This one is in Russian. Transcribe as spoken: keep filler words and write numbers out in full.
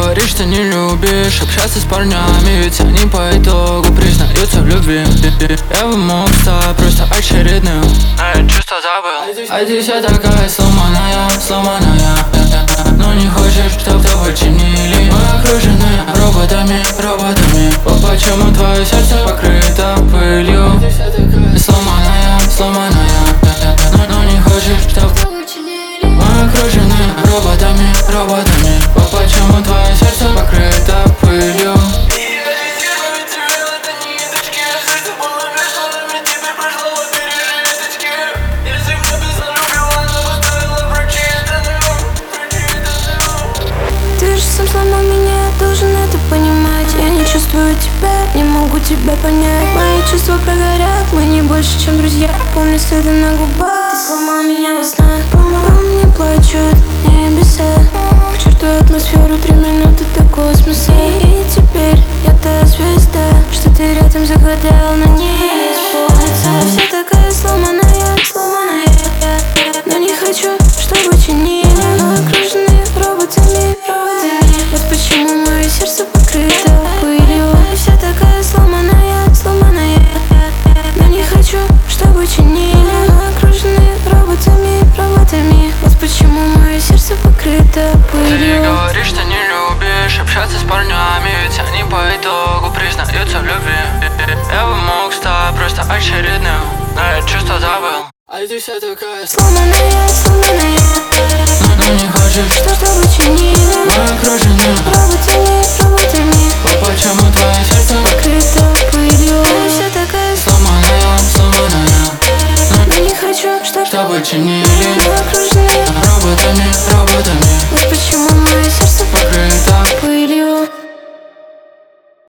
говоришь, что не любишь общаться с парнями, ведь они по итогу признаются в любви. Я бы мог стать просто очередным, но я чувство забыл. А ты вся такая сломанная, сломанная, но не хочешь, чтоб тобой чинили. Мы окружены роботами, роботами. Почему твое сердце покрыто пылью? Сломанная, сломанная, но, но не хочешь, чтоб мы окружены роботами, роботами. Почему твое сердце покрыто пылью? Ты же сам сломал меня, я должен это понимать. Я не чувствую тебя, не могу тебя понять. Мои чувства прогорят, мы не больше, чем друзья. Помню следы на губах, ты сломал меня во снах. По мне плачут небеса, к черту атмосферу, три минуты до космоса. И теперь я та звезда, что ты рядом загадал, на ней исполнится. Вся такая сломанная, сломанная, но не хочу, чтобы чинили. Мы окружены роботами, роботами. Вот почему мое сердце покрыто пылью. Вся такая сломанная, сломанная, но не хочу, чтобы чинили. Мы окружены роботами, роботами. Вот почему мое сердце покрыто пылью. Ты говоришь, что не любишь общаться с парнями, ведь они по итогу признаются в любви. Я бы мог стать просто очередным, но я чувство забыл. А ты вся такая сломанная, сломанная, но, но не хочешь, что чтобы чинили. мы окружены роботами, роботами. Почему твое сердце покрыто пылью. Вся такая сломанная, сломанная, но, но не хочу, чтоб чтобы чинили. Мы окружены роботами, роботами. Вот почему мы